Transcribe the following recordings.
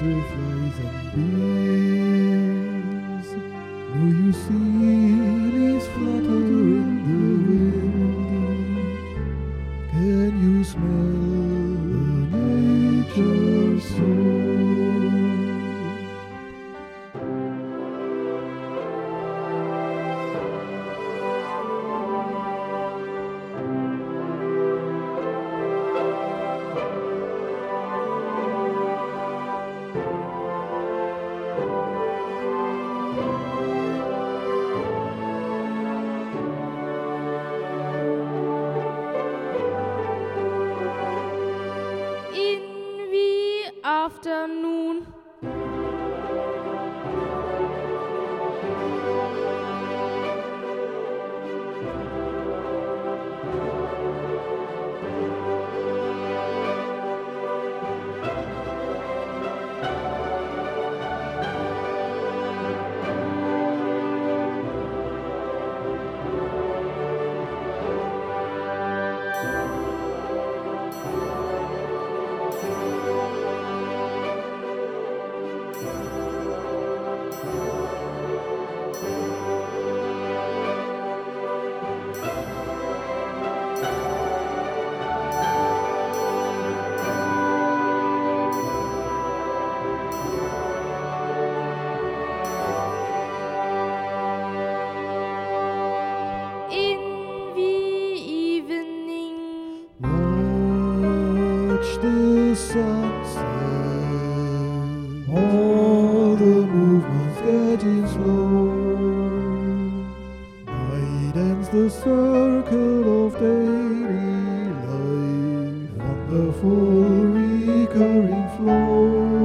butterflies and bees. Do you see leaves flutter in the wind? Can you smell nature's soul? In the afternoon, in the evening, Watch the sunset, all the movements getting slow. Widens the circle of daily life, wonderful recurring flow.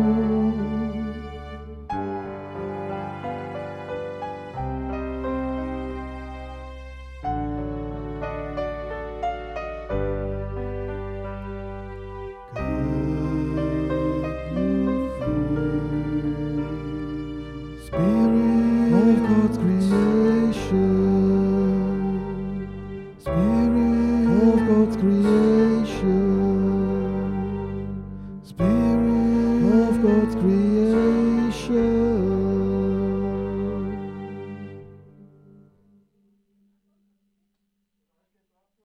Spirit of God's creation, Spirit of God's creation, Spirit of God's creation.